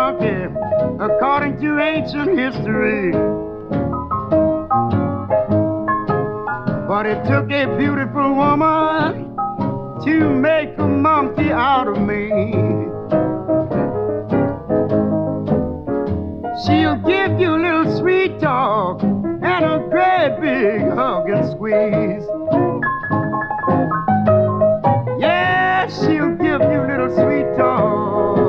monkey, according to ancient history. But it took a beautiful woman to make a monkey out of me. She'll give you a little sweet talk and a great big hug and squeeze.